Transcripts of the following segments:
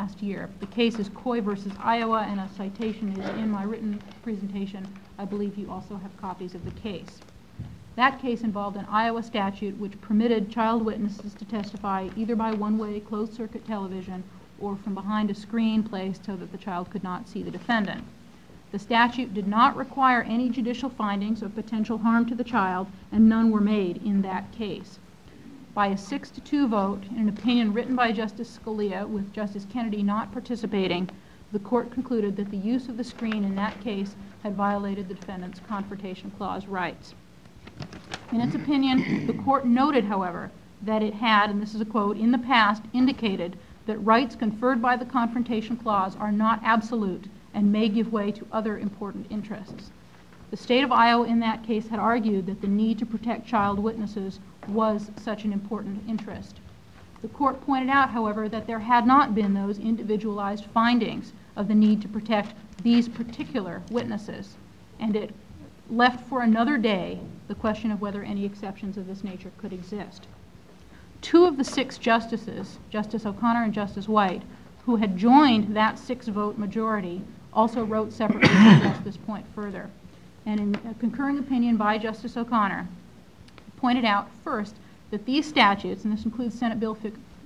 last year. The case is Coy versus Iowa, and a citation is in my written presentation. I believe you also have copies of the case. That case involved an Iowa statute which permitted child witnesses to testify either by one-way closed-circuit television or from behind a screen placed so that the child could not see the defendant. The statute did not require any judicial findings of potential harm to the child, and none were made in that case. By a 6-2 vote, in an opinion written by Justice Scalia with Justice Kennedy not participating, the court concluded that the use of the screen in that case had violated the defendant's Confrontation Clause rights. In its opinion, the court noted, however, that it had, and this is a quote, in the past indicated that rights conferred by the Confrontation Clause are not absolute and may give way to other important interests. The state of Iowa in that case had argued that the need to protect child witnesses was such an important interest. The court pointed out, however, that there had not been those individualized findings of the need to protect these particular witnesses, and it left for another day the question of whether any exceptions of this nature could exist. 2 of the 6 justices, Justice O'Connor and Justice White, who had joined that 6-vote majority, also wrote separately to address this point further. And in a concurring opinion by Justice O'Connor, pointed out first that these statutes, and this includes Senate Bill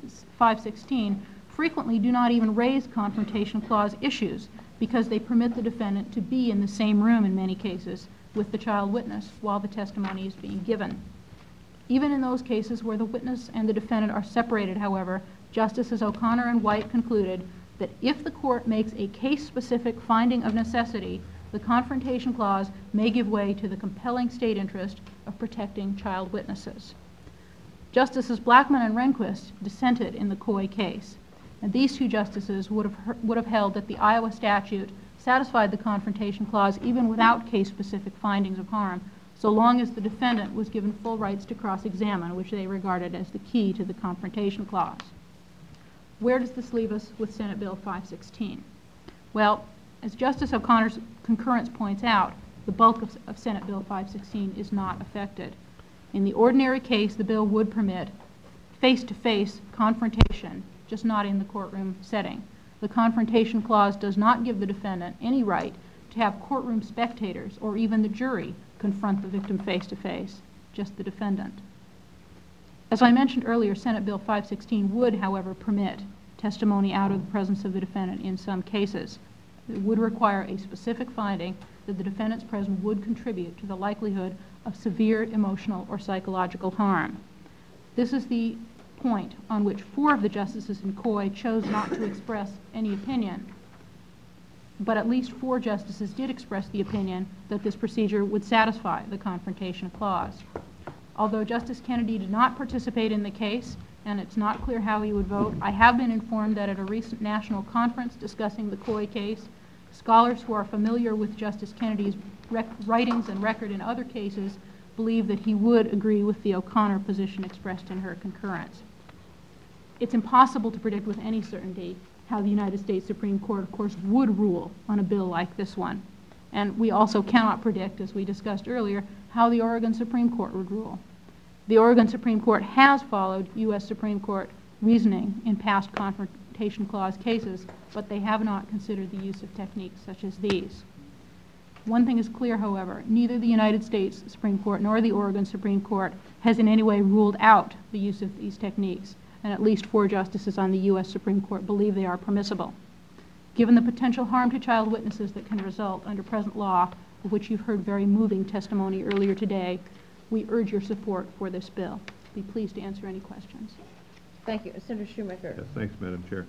516, frequently do not even raise Confrontation Clause issues because they permit the defendant to be in the same room in many cases with the child witness while the testimony is being given. Even in those cases where the witness and the defendant are separated, however, Justices O'Connor and White concluded that if the court makes a case-specific finding of necessity, the Confrontation Clause may give way to the compelling state interest of protecting child witnesses. Justices Blackmun and Rehnquist dissented in the Coy case, and these 2 justices would have held that the Iowa statute satisfied the Confrontation Clause even without case-specific findings of harm, so long as the defendant was given full rights to cross-examine, which they regarded as the key to the Confrontation Clause. Where does this leave us with Senate Bill 516? Well, as Justice O'Connor's concurrence points out, the bulk of Senate Bill 516 is not affected. In the ordinary case, the bill would permit face-to-face confrontation, just not in the courtroom setting. The Confrontation Clause does not give the defendant any right to have courtroom spectators or even the jury confront the victim face-to-face, just the defendant. As I mentioned earlier, Senate Bill 516 would, however, permit testimony out of the presence of the defendant in some cases. It would require a specific finding that the defendant's presence would contribute to the likelihood of severe emotional or psychological harm. This is the point on which 4 of the justices in Coy chose not to express any opinion, but at least 4 justices did express the opinion that this procedure would satisfy the Confrontation Clause. Although Justice Kennedy did not participate in the case, and it's not clear how he would vote, I have been informed that at a recent national conference discussing the Coy case, scholars who are familiar with Justice Kennedy's writings and record in other cases believe that he would agree with the O'Connor position expressed in her concurrence. It's impossible to predict with any certainty how the United States Supreme Court, of course, would rule on a bill like this one. And we also cannot predict, as we discussed earlier, how the Oregon Supreme Court would rule. The Oregon Supreme Court has followed U.S. Supreme Court reasoning in past Confrontation Clause cases, but they have not considered the use of techniques such as these. One thing is clear, however, neither the United States Supreme Court nor the Oregon Supreme Court has in any way ruled out the use of these techniques, and at least 4 justices on the U.S. Supreme Court believe they are permissible. Given the potential harm to child witnesses that can result under present law, of which you've heard very moving testimony earlier today, we urge your support for this bill. Be pleased to answer any questions. Thank you. Senator Shoemaker. Yes, thanks, Madam Chair.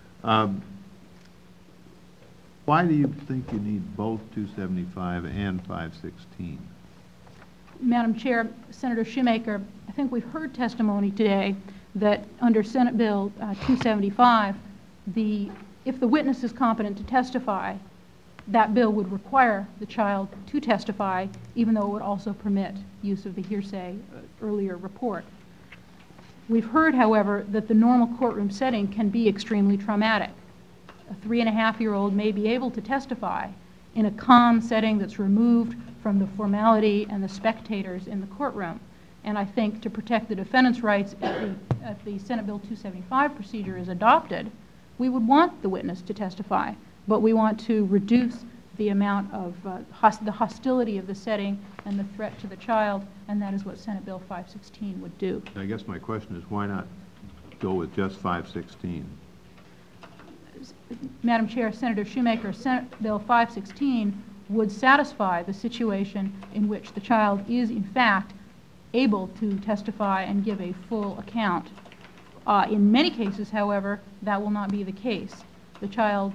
Why do you think you need both 275 and 516? Madam Chair, Senator Shoemaker, I think we've heard testimony today that under Senate Bill 275, if the witness is competent to testify, that bill would require the child to testify, even though it would also permit use of the hearsay earlier report. We've heard, however, that the normal courtroom setting can be extremely traumatic. A 3.5-year-old may be able to testify in a calm setting that's removed from the formality and the spectators in the courtroom. And I think to protect the defendant's rights, if the Senate Bill 275 procedure is adopted, We would want the witness to testify, but we want to reduce the amount of the hostility of the setting and the threat to the child, and that is what Senate Bill 516 would do. I guess my question is, why not go with just 516? Madam Chair, Senator Shoemaker, Senate Bill 516 would satisfy the situation in which the child is, in fact, able to testify and give a full account. In many cases, however, that will not be the case. The child,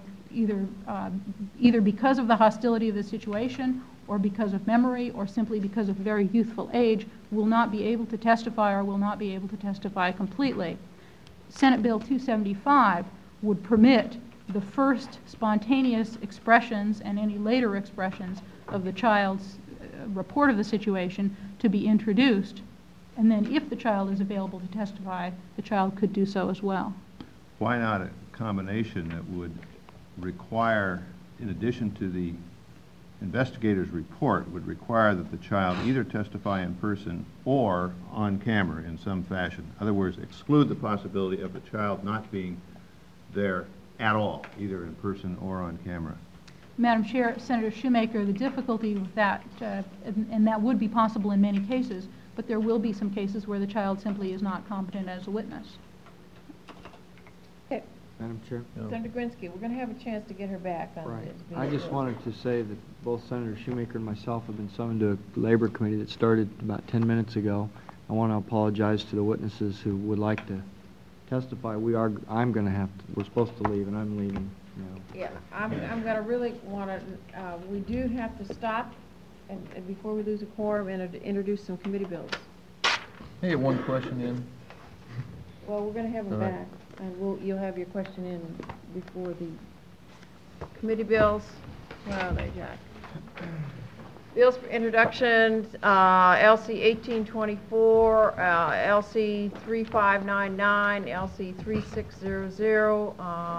either because of the hostility of the situation or because of memory or simply because of very youthful age, will not be able to testify or will not be able to testify completely. Senate Bill 275 would permit the first spontaneous expressions and any later expressions of the child's report of the situation to be introduced, and then if the child is available to testify, the child could do so as well. Why not a combination that would require, in addition to the investigator's report, would require that the child either testify in person or on camera in some fashion? In other words, exclude the possibility of the child not being there at all, either in person or on camera. Madam Chair, Senator Shoemaker, the difficulty with that, and that would be possible in many cases, but there will be some cases where the child simply is not competent as a witness. Okay, Madam Chair? Senator Grinsky, we're going to have a chance to get her back on Right. this. I just wanted to say that both Senator Shoemaker and myself have been summoned to a labor committee that started about 10 minutes ago. I want to apologize to the witnesses who would like to testify. We're supposed to leave, and I'm leaving now. Yeah, I'm going to really want to, we do have to stop, and before we lose a quorum, and introduce some committee bills. Hey, one question in. Well, we're going to have them All right. back, and you'll have your question in before the committee bills. Where are they, Jack? Bills for introduction, LC 1824, LC 3599, LC 3600,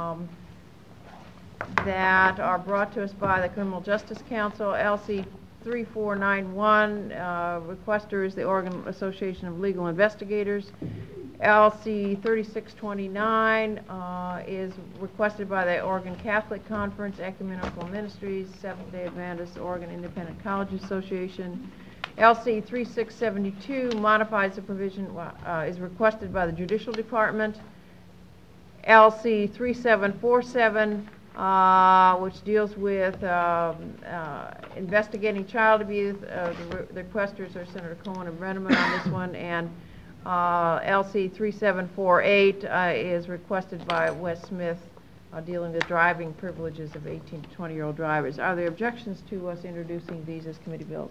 that are brought to us by the Criminal Justice Council. LC 3491, requester is the Oregon Association of Legal Investigators. LC 3629 is requested by the Oregon Catholic Conference, Ecumenical Ministries, Seventh-day Adventist, Oregon Independent College Association. LC 3672 modifies the provision, is requested by the Judicial Department. LC 3747, which deals with investigating child abuse. The requesters are Senator Cohen and Brenneman on this one, and LC 3748 is requested by Wes Smith, dealing with driving privileges of 18 to 20-year-old drivers. Are there objections to us introducing these as committee bills?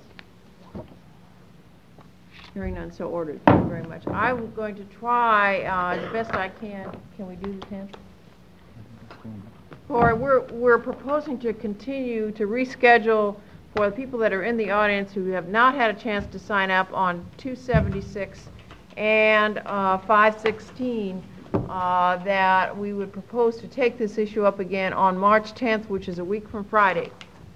Hearing none, so ordered. Thank you very much. I'm going to try the best I can. Can we do the 10th? Or we're proposing to continue to reschedule for the people that are in the audience who have not had a chance to sign up on 276 and 516, that we would propose to take this issue up again on March 10th, which is a week from Friday.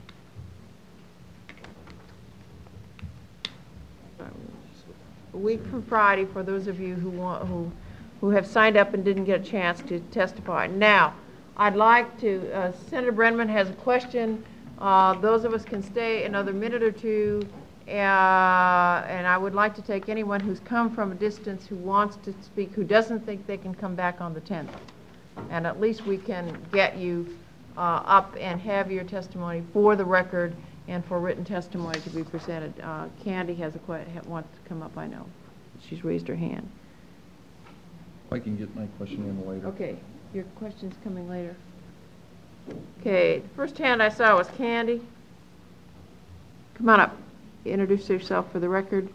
A week from Friday for those of you who have signed up and didn't get a chance to testify. Now, I'd like to, Senator Brenneman has a question. Those of us can stay another minute or two. And I would like to take anyone who's come from a distance who wants to speak, who doesn't think they can come back on the 10th. And at least we can get you up and have your testimony for the record and for written testimony to be presented. Candy has wants to come up, I know. She's raised her hand. I can get my question in later. Okay, your question's coming later. Okay, the first hand I saw was Candy. Come on up. Introduce yourself for the record.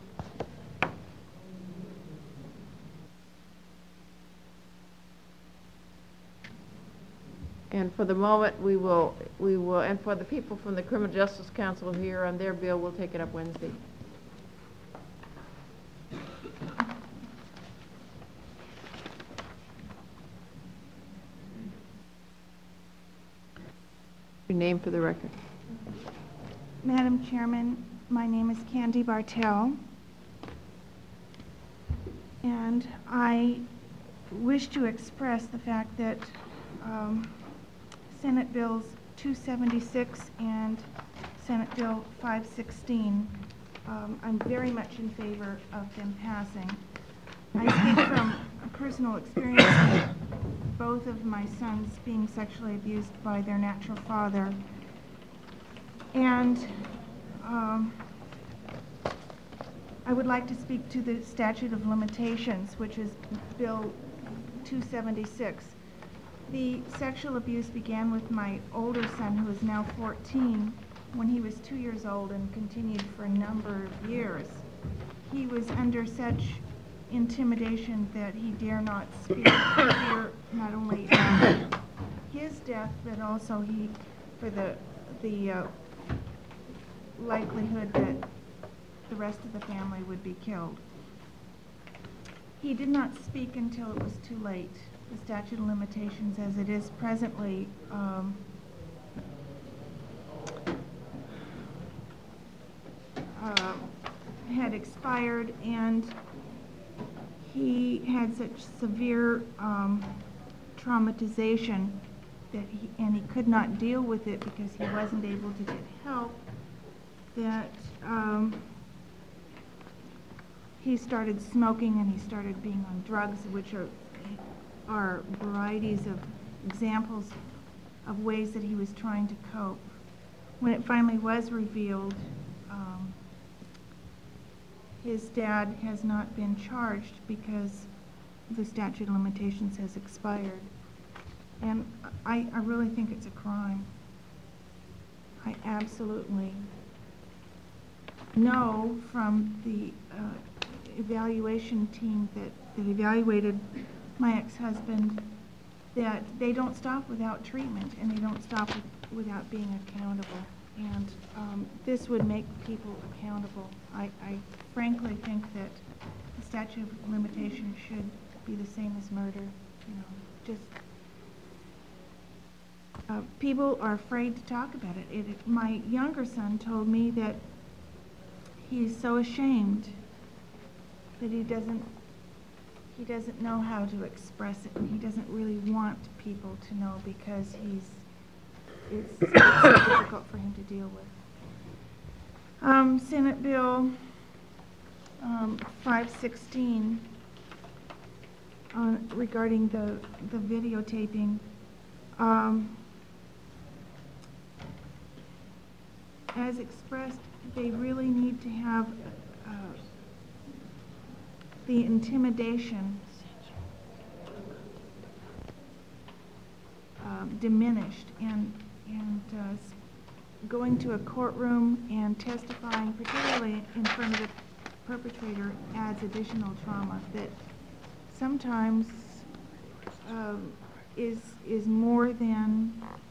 And for the moment, we will, and for the people from the Criminal Justice Council here on their bill, we'll take it up Wednesday. Your name for the record. Madam Chairman, my name is Candy Bartell, and I wish to express the fact that Senate Bills 276 and Senate Bill 516. I'm very much in favor of them passing. I speak from personal experience with both of my sons being sexually abused by their natural father. And I would like to speak to the statute of limitations, which is Bill 276. The sexual abuse began with my older son, who is now 14, when he was 2 years old and continued for a number of years. He was under such intimidation that he dare not speak, fear not only his death, but also for the likelihood that the rest of the family would be killed. He did not speak until it was too late. The statute of limitations, as it is presently, had expired, and he had such severe traumatization that he could not deal with it because he wasn't able to get help, that he started smoking and he started being on drugs, which are varieties of examples of ways that he was trying to cope. When it finally was revealed, his dad has not been charged because the statute of limitations has expired. And I really think it's a crime. I absolutely know from the evaluation team that evaluated my ex-husband that they don't stop without treatment, and they don't stop without being accountable. And this would make people accountable. I frankly think that the statute of limitations should be the same as murder. You know, just people are afraid to talk about it. My younger son told me that he's so ashamed that he doesn't know how to express it, and he doesn't really want people to know because it's so difficult for him to deal with. Senate Bill 516 regarding the videotaping. As expressed, they really need to have the intimidation diminished, and going to a courtroom and testifying, particularly in front of the perpetrator, adds additional trauma that sometimes is more than.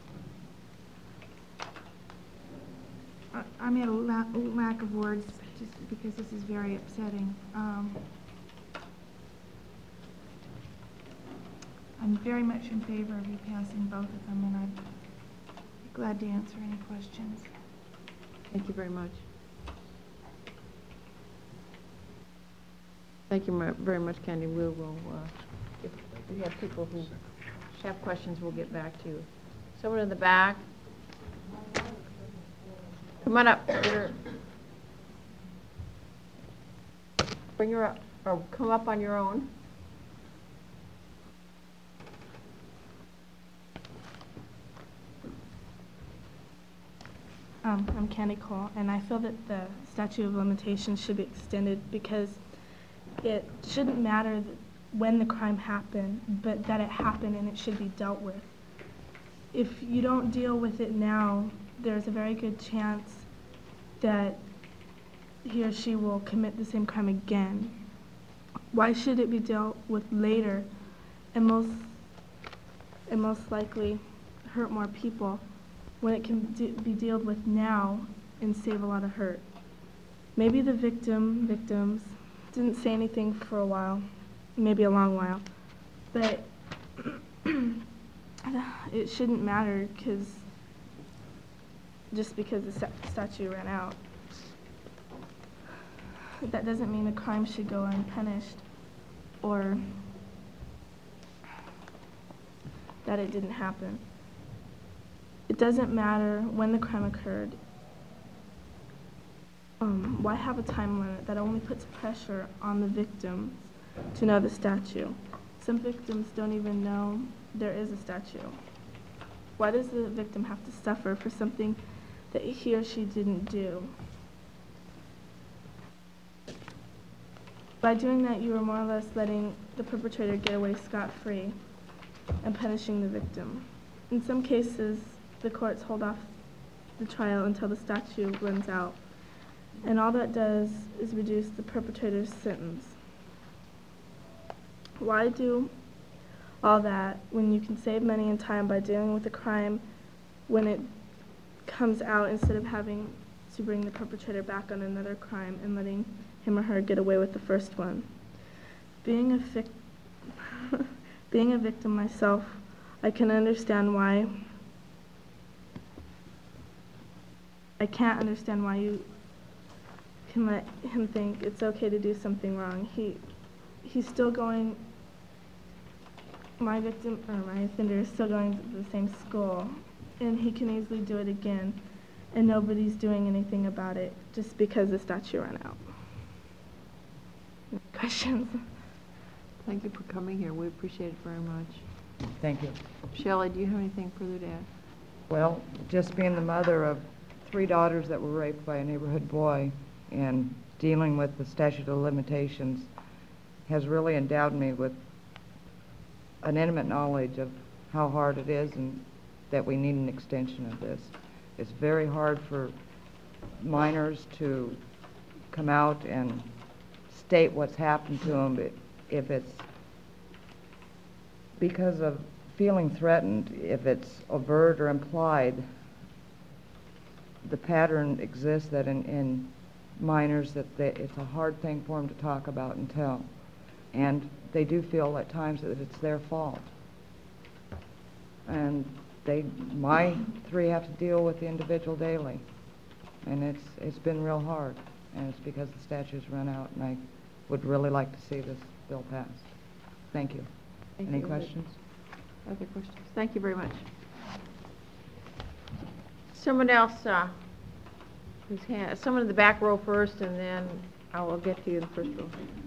I'm at a lack of words just because this is very upsetting. I'm very much in favor of you passing both of them, and I'd be glad to answer any questions. Thank you very much. Thank you very much, Candy. We will, if we have people who have questions, we'll get back to you. Someone in the back. Come on up. Bring her up, or come up on your own. I'm Candy Cole, and I feel that the statute of limitations should be extended because it shouldn't matter when the crime happened, but that it happened and it should be dealt with. If you don't deal with it now, there's a very good chance that he or she will commit the same crime again. Why should it be dealt with later and most likely hurt more people when it can be dealt with now and save a lot of hurt? Maybe the victims didn't say anything for a while, maybe a long while, but it shouldn't matter just because the statute ran out. That doesn't mean the crime should go unpunished, or that it didn't happen. It doesn't matter when the crime occurred. Why have a time limit that only puts pressure on the victims to know the statute? Some victims don't even know there is a statute. Why does the victim have to suffer for something that he or she didn't do? By doing that, you are more or less letting the perpetrator get away scot-free and punishing the victim. In some cases, the courts hold off the trial until the statute runs out, and all that does is reduce the perpetrator's sentence. Why do all that when you can save money and time by dealing with the crime when it comes out, instead of having to bring the perpetrator back on another crime and letting him or her get away with the first one? Being a victim myself, I can understand why. I can't understand why you can let him think it's okay to do something wrong. He's still going, my victim, or my offender is still going to the same school, and he can easily do it again, and nobody's doing anything about it just because the statute ran out. Any questions? Thank you for coming here. We appreciate it very much. Thank you. Shelley, do you have anything further to add? Well, just being the mother of 3 daughters that were raped by a neighborhood boy and dealing with the statute of limitations has really endowed me with an intimate knowledge of how hard it is and that we need an extension of this. It's very hard for minors to come out and state what's happened to them, but if it's because of feeling threatened, if it's overt or implied, the pattern exists that in minors that it's a hard thing for them to talk about and tell. And they do feel at times that it's their fault. And my 3 have to deal with the individual daily. And it's been real hard. And it's because the statute's run out, and I would really like to see this bill passed. Thank you. Any questions? Other questions? Thank you very much. Someone else, someone in the back row first, and then I will get to you in the first row.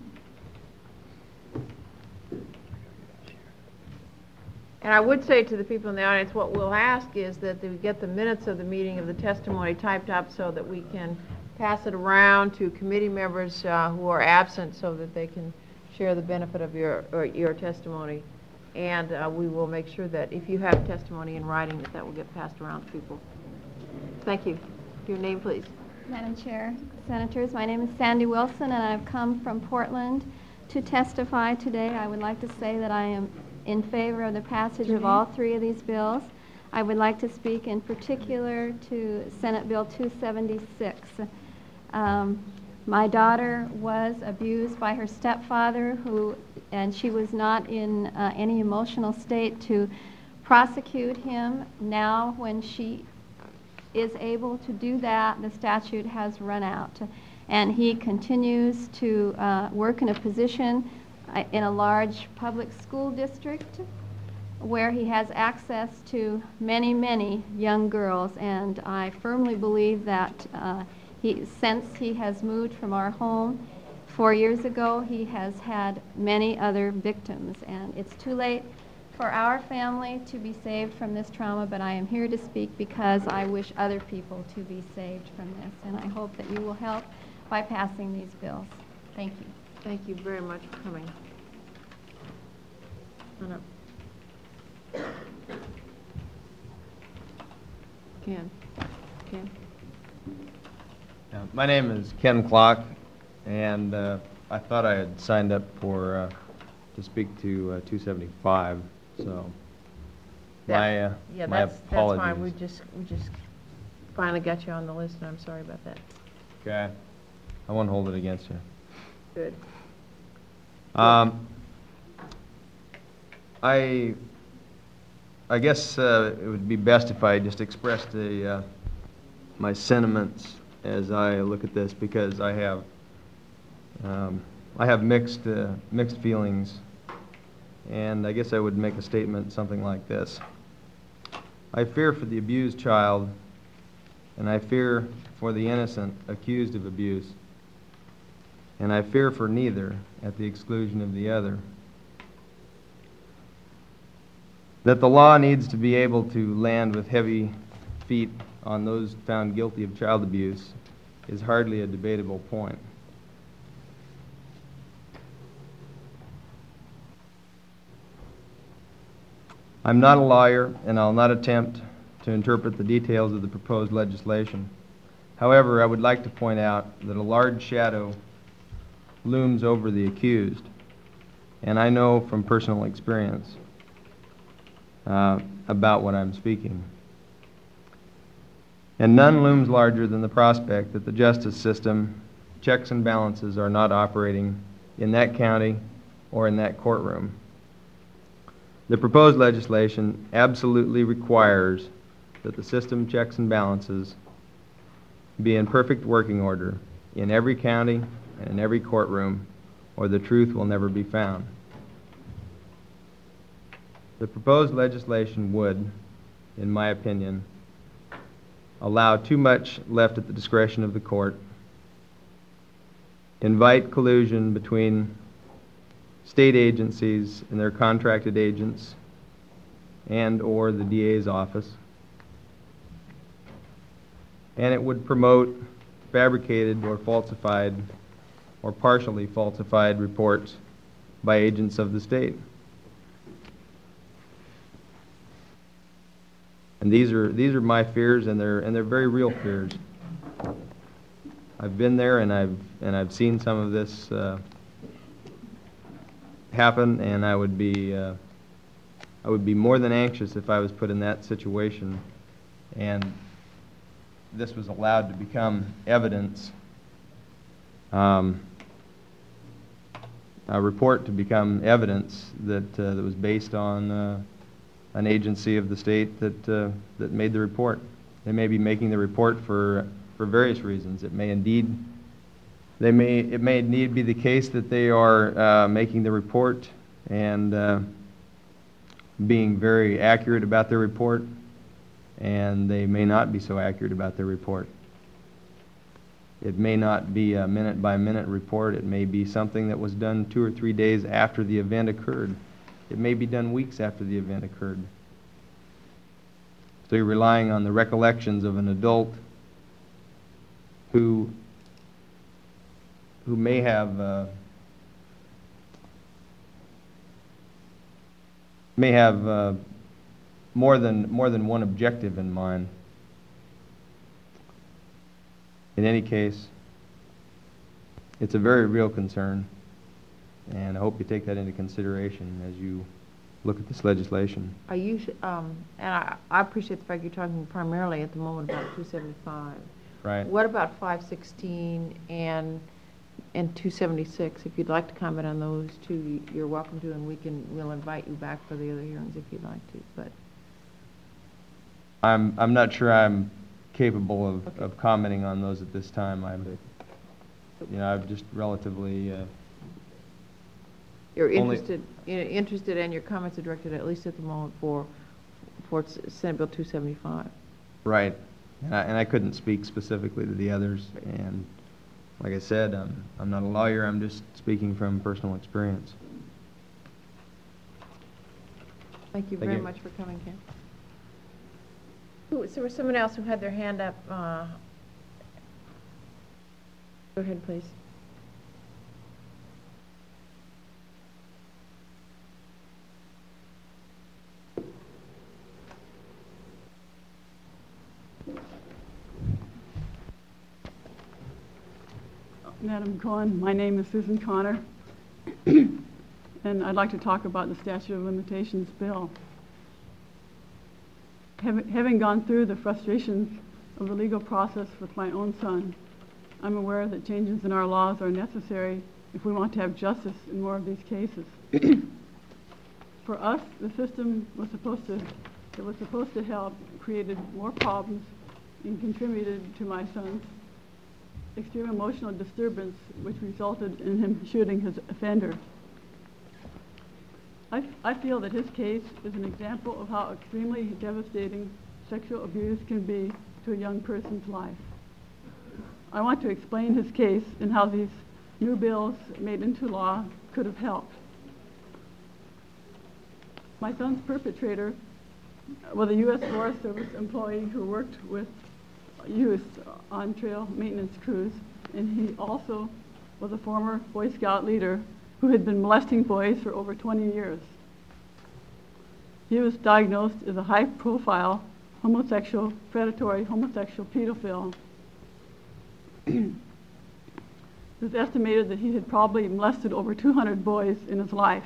And I would say to the people in the audience, what we'll ask is that we get the minutes of the meeting of the testimony typed up so that we can pass it around to committee members who are absent so that they can share the benefit of your testimony. And we will make sure that if you have testimony in writing, that will get passed around to people. Thank you. Your name, please. Madam Chair, Senators, my name is Sandy Wilson, and I've come from Portland to testify today. I would like to say that I am in favor of the passage of all 3 of these bills. I would like to speak in particular to Senate Bill 276. My daughter was abused by her stepfather, and she was not in any emotional state to prosecute him. Now, when she is able to do that, the statute has run out. And he continues to work in a position in a large public school district where he has access to many, many young girls. And I firmly believe that since he has moved from our home 4 years ago, he has had many other victims. And it's too late for our family to be saved from this trauma, but I am here to speak because I wish other people to be saved from this. And I hope that you will help by passing these bills. Thank you. Thank you very much for coming. Come up. Ken. My name is Ken Klock, and I thought I had signed up for to speak to 275. So my apologies. That's fine. We just finally got you on the list, and I'm sorry about that. Okay, I won't hold it against you. Good. I guess it would be best if I just expressed my sentiments as I look at this, because I have mixed feelings and I guess I would make a statement something like this. I fear for the abused child, and I fear for the innocent accused of abuse, and I fear for neither at the exclusion of the other. That the law needs to be able to land with heavy feet on those found guilty of child abuse is hardly a debatable point. I'm not a lawyer, and I'll not attempt to interpret the details of the proposed legislation. However, I would like to point out that a large shadow looms over the accused, and I know from personal experience about what I'm speaking. And none looms larger than the prospect that the justice system, checks and balances are not operating in that county or in that courtroom. The proposed legislation absolutely requires that the system checks and balances be in perfect working order in every county and in every courtroom, or the truth will never be found. The proposed legislation would, in my opinion, allow too much left at the discretion of the court, invite collusion between state agencies and their contracted agents and or the DA's office, and it would promote fabricated or falsified or partially falsified reports by agents of the state. And these are my fears, and they're very real fears. I've been there, and I've seen some of this happen, and I would be more than anxious if I was put in that situation, and this was allowed to become evidence, a report to become evidence that was based on an agency of the state that made the report. They may be making the report for various reasons. It may indeed be the case that they are making the report and being very accurate about their report, and they may not be so accurate about their report. It may not be a minute-by-minute report. It may be something that was done 2 or 3 days after the event occurred. It may be done weeks after the event occurred. So you're relying on the recollections of an adult who may have more than one objective in mind. In any case, it's a very real concern, and I hope you take that into consideration as you look at this legislation. Are you, and I appreciate the fact you're talking primarily at the moment about 275. Right. What about 516 and 276? If you'd like to comment on those two, you're welcome to, and we'll invite you back for the other hearings if you'd like to. But I'm not sure I'm capable of commenting on those at this time. I'm just relatively. You're interested, and your comments are directed, at least at the moment, for Senate Bill 275. Right, and I couldn't speak specifically to the others, and like I said, I'm not a lawyer. I'm just speaking from personal experience. Thank you very much for coming, Ken. So there was someone else who had their hand up. Go ahead, please. Madam Cohen, my name is Susan Connor, and I'd like to talk about the statute of limitations bill. Having gone through the frustrations of the legal process with my own son, I'm aware that changes in our laws are necessary if we want to have justice in more of these cases. For us, the system that was supposed to help created more problems and contributed to my son's extreme emotional disturbance, which resulted in him shooting his offender. I feel that his case is an example of how extremely devastating sexual abuse can be to a young person's life. I want to explain his case and how these new bills made into law could have helped. My son's perpetrator was a U.S. Forest Service employee who worked with youth on trail maintenance crews, and he also was a former Boy Scout leader who had been molesting boys for over 20 years. He was diagnosed as a high-profile predatory homosexual pedophile. It was estimated that he had probably molested over 200 boys in his life.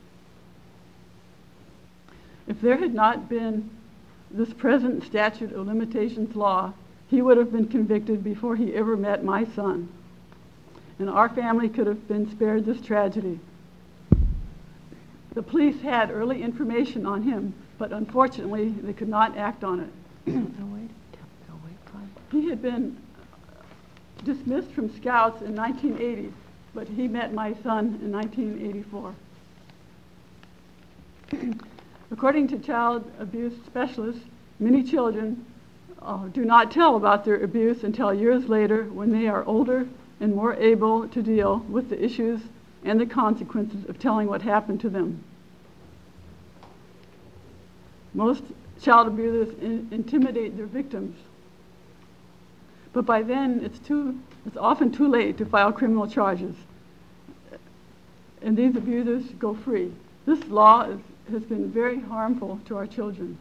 If there had not been this present statute of limitations law, he would have been convicted before he ever met my son, and our family could have been spared this tragedy. The police had early information on him, but unfortunately they could not act on it. He had been dismissed from Scouts in 1980, but he met my son in 1984. According to child abuse specialists, many children do not tell about their abuse until years later when they are older and more able to deal with the issues and the consequences of telling what happened to them. Most child abusers intimidate their victims, but by then it's often too late to file criminal charges, and these abusers go free. This law has been very harmful to our children.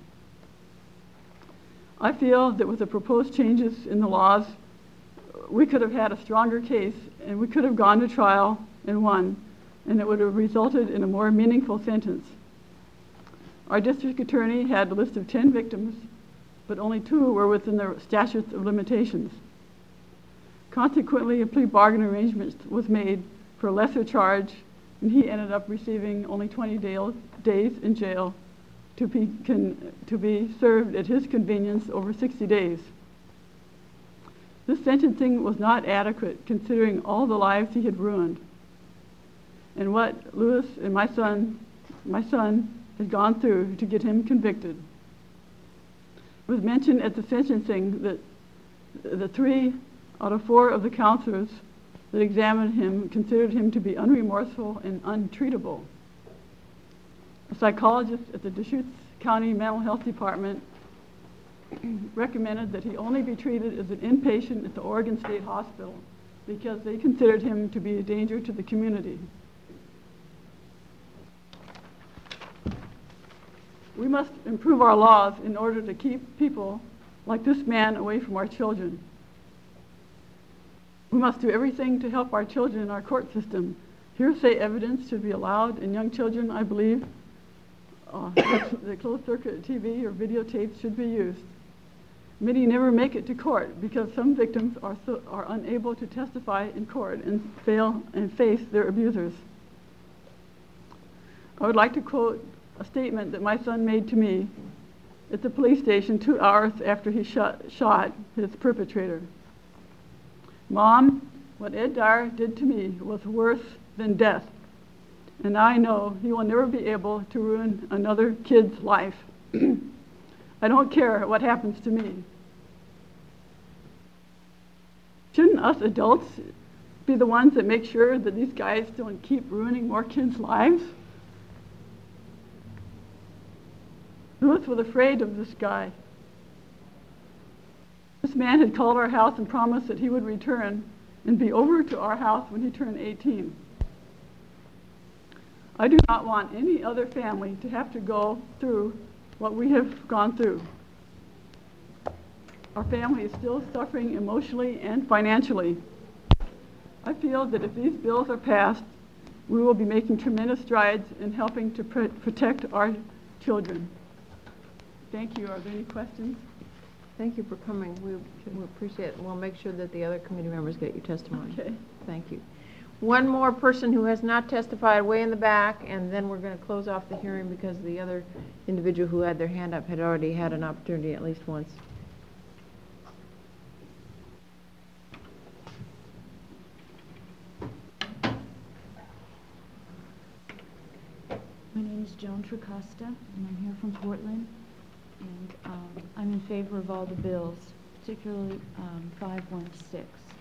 I feel that with the proposed changes in the laws, we could have had a stronger case, and we could have gone to trial and won, and it would have resulted in a more meaningful sentence. Our district attorney had a list of 10 victims, but only 2 were within the statutes of limitations. Consequently, a plea bargain arrangement was made for a lesser charge, and he ended up receiving only 20 days in jail to be served at his convenience over 60 days. This sentencing was not adequate considering all the lives he had ruined and what Lewis and my son had gone through to get him convicted. It was mentioned at the sentencing that the 3 out of 4 of the counselors that examined him considered him to be unremorseful and untreatable. A psychologist at the Deschutes County Mental Health Department recommended that he only be treated as an inpatient at the Oregon State Hospital because they considered him to be a danger to the community. We must improve our laws in order to keep people like this man away from our children. We must do everything to help our children in our court system. Hearsay evidence should be allowed, and young children, I believe, the closed-circuit TV or videotapes should be used. Many never make it to court because some victims are unable to testify in court and fail and face their abusers. I would like to quote a statement that my son made to me at the police station 2 hours after he shot his perpetrator. "Mom, what Ed Dyer did to me was worse than death, and I know he will never be able to ruin another kid's life. I don't care what happens to me." Shouldn't us adults be the ones that make sure that these guys don't keep ruining more kids' lives? Lewis was afraid of this guy. This man had called our house and promised that he would return and be over to our house when he turned 18. I do not want any other family to have to go through what we have gone through. Our family is still suffering emotionally and financially. I feel that if these bills are passed, we will be making tremendous strides in helping to protect our children. Thank you. Are there any questions? Thank you for coming. We appreciate it. We'll make sure that the other committee members get your testimony. Okay. Thank you. One more person who has not testified way in the back, and then we're going to close off the hearing because the other individual who had their hand up had already had an opportunity at least once. My name is Joan Tricosta, and I'm here from Portland, and I'm in favor of all the bills, particularly 516.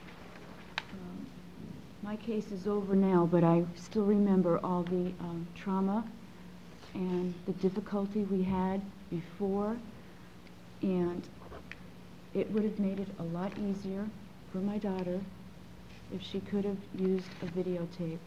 My case is over now, but I still remember all the trauma and the difficulty we had before, and it would have made it a lot easier for my daughter if she could have used a videotape.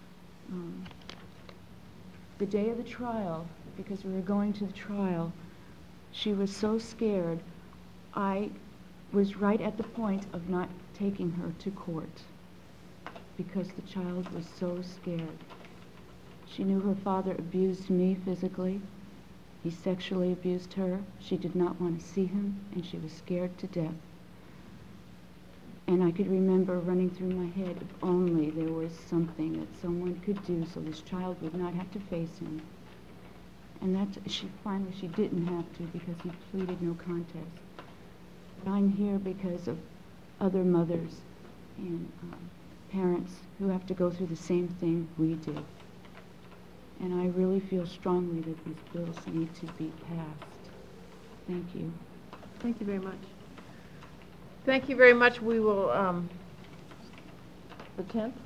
The day of the trial, because we were going to the trial, she was so scared, I was right at the point of not taking her to court because the child was so scared. She knew her father abused me physically. He sexually abused her. She did not want to see him, and she was scared to death. And I could remember running through my head, if only there was something that someone could do so this child would not have to face him. And she didn't have to because he pleaded no contest. But I'm here because of other mothers and parents who have to go through the same thing we did. And I really feel strongly that these bills need to be passed. Thank you. Thank you very much. Thank you very much. We will, the 10th?